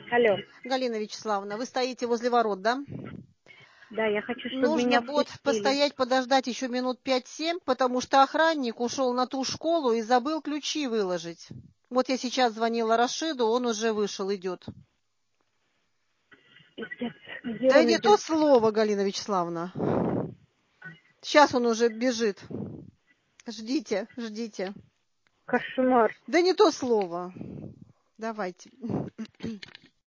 Алло. Галина Вячеславовна, вы стоите возле ворот, да? Да, я хочу, чтобы Нужно меня будет впустили. постоять, подождать еще минут 5-7, потому что охранник ушел на ту школу и забыл ключи выложить. Вот я сейчас звонила Рашиду, он уже вышел, идет. Где Да он не идет? то слово, Галина Вячеславовна. Сейчас он уже бежит. Ждите, ждите. Кошмар. Да не то слово. Давайте.